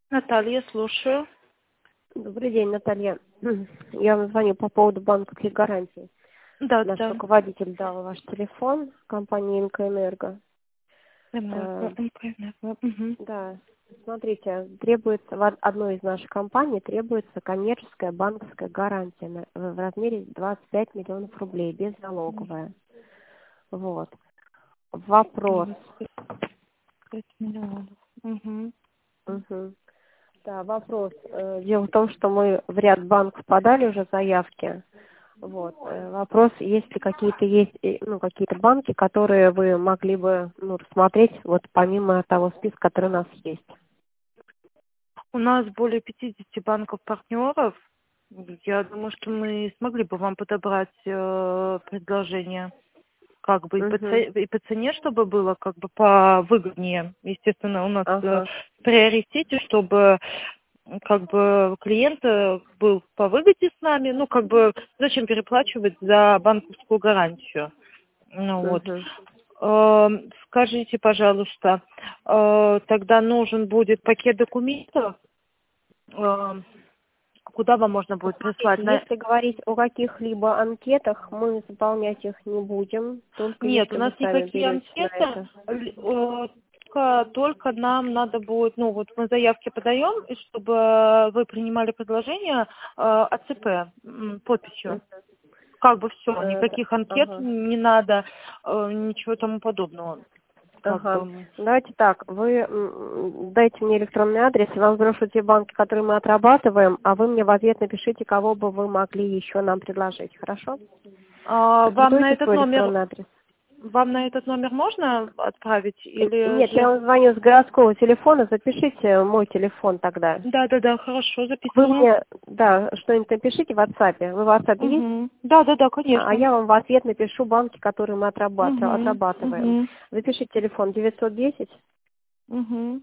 Наталья, слушаю. Добрый день, Наталья. Я вам звоню по поводу банковских гарантий. Да, Наш да. руководитель дал ваш телефон компании МК-Энерго. МК-Энерго. Мгм. Да, смотрите, требуется в одной из наших компаний требуется коммерческая банковская гарантия в размере 25 миллионов рублей, беззалоговая. Вот. Вопрос. 25 миллионов. Мгм. Мгм. Да, вопрос. Дело в том, что мы в ряд банков подали уже заявки. Вот. Вопрос, есть ли какие-то банки, которые вы могли бы рассмотреть, вот помимо того списка, который у нас есть. У нас более 50 банков-партнеров. Я думаю, что мы смогли бы вам подобрать предложение. Как бы Угу. и по цене, чтобы было как бы повыгоднее. Естественно, у нас Ага. в приоритете, чтобы как бы клиент был по выгоде с нами. Ну, как бы зачем переплачивать за банковскую гарантию? Ну вот. Угу. Скажите, пожалуйста, тогда нужен будет пакет документов, э, куда вам можно Ну, будет прислать? смотрите, если говорить о каких-либо анкетах, мы заполнять их не будем, только Нет, у если нас вы сами никакие берете на анкеты, это. только нам надо будет, ну вот мы заявки подаем, и чтобы вы принимали предложение АЦП подписью. Как бы все, Да. никаких анкет Ага. не надо, ничего тому подобного. Как Ага. бы. Давайте так, вы дайте мне электронный адрес, я вам сброшу те банки, которые мы отрабатываем, а вы мне в ответ напишите, кого бы вы могли еще нам предложить, хорошо? Вам на Продиктуйте этот свой номер, электронный адрес. можно отправить или Нет, я же? вам звоню с городского телефона, запишите мой телефон тогда. Да, да, да, хорошо, Вы записываю. мне, да, что-нибудь напишите в WhatsApp. Вы в WhatsApp есть? Угу. Да, да, да, А конечно. я вам в ответ напишу банки, которые мы Угу, отрабатываем. угу, Запишите телефон 910 угу,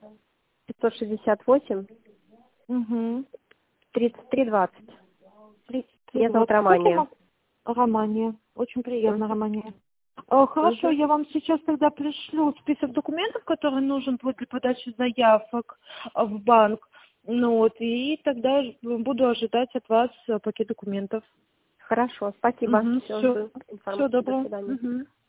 568 угу. 3320. Меня зовут 3320. Романия. Романия. Очень приятно, Мгм. Романия. Хорошо, Мгм. я вам сейчас тогда пришлю список документов, которые нужен будет для подачи заявок в банк. Ну вот, и тогда буду ожидать от вас пакет документов. Хорошо, спасибо. Угу, Все, все. жду Всего информацию. До доброго. свидания. Угу.